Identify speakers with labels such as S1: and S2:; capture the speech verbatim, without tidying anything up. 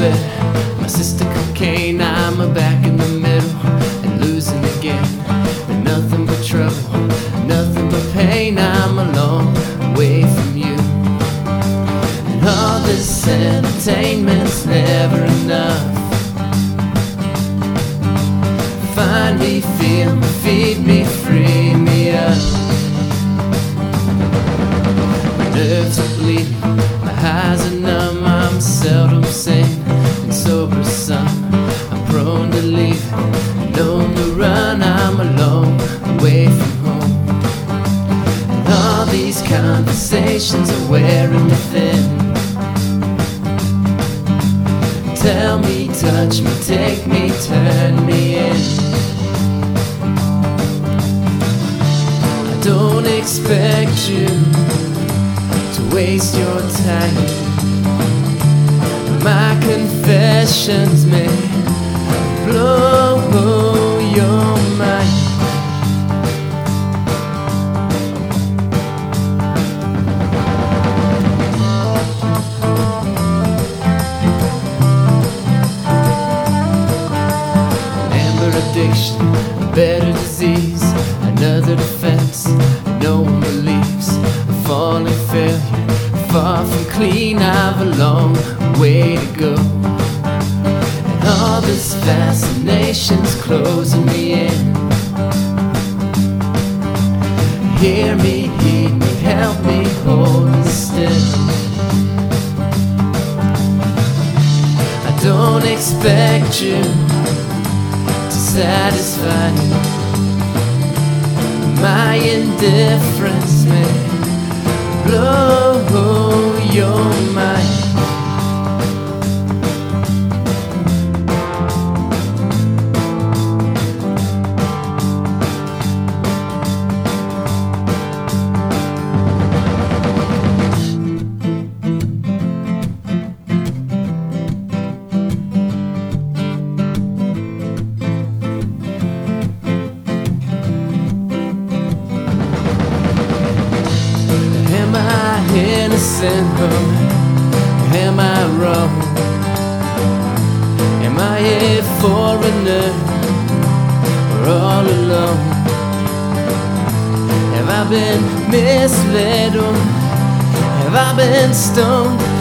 S1: despair. My sister cocaine, I'm a back in the middle and losing again. And nothing but trouble, nothing but pain. I'm a long way from you. And all this entertainment's never enough. Find me, feel me, feed me, free me up. My nerves are bleeding, my eyes are numb. I'm seldom sane and sober some. I'm prone to leave, known to run. I'm alone, away from home. And all these conversations are wearing me thin. Tell me, touch me, take me, turn me in. I don't expect you to waste your time. My confessions may blow your mind. Addiction, a better disease, another defense no one believes. A falling failure, far from clean. I've a long way to go. And all this fascination's closing me in. Hear me, heed me, help me, hold me still. I don't expect you satisfied. My indifference may blow your mind. Am I innocent or am I wrong? Am I a foreigner or all alone? Have I been misled or have I been stoned?